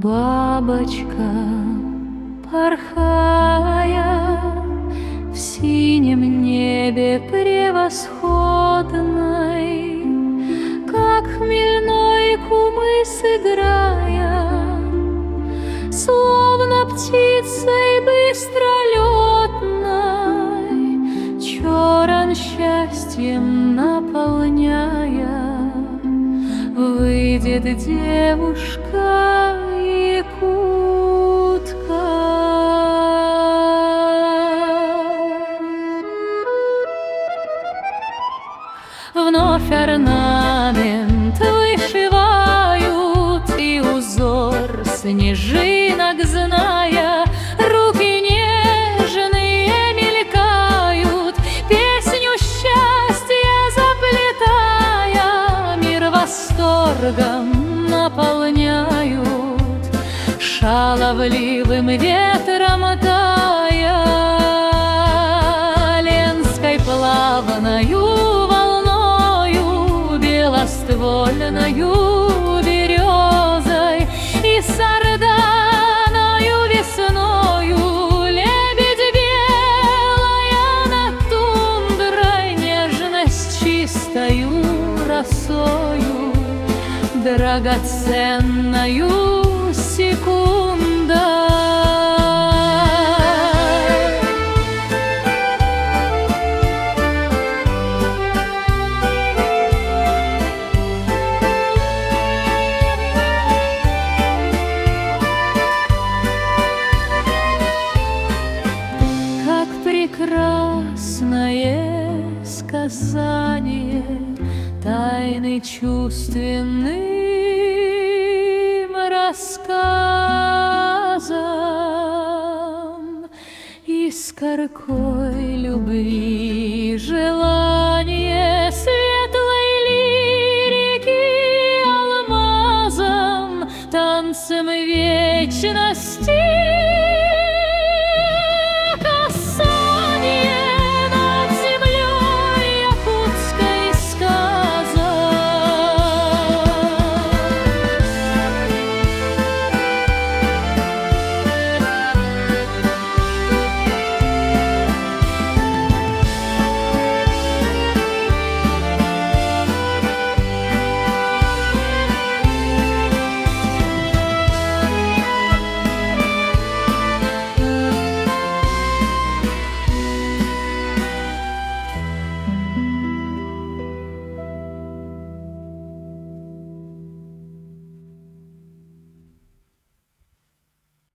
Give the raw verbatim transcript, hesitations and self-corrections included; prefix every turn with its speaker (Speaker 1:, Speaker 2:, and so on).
Speaker 1: Бабочка, порхая в синем небе превосходной, как хмельной кумыс играя, словно птицей быстролетной, черен счастьем наполняя, выйдет девушка якутка. Вновь орнамент вышивают, и узор снежинок зная, руки нежные мелькают, песню счастья заплетая, мир восторгом наполняют, шаловливым ветром тая, ленской плавною волною, белоствольною березой и сарданою весною, лебедь белая над тундрой, нежность чистою росою, драгоценною секундой. Как прекрасное сказание, тайны чувственным рассказом, искоркой любви желания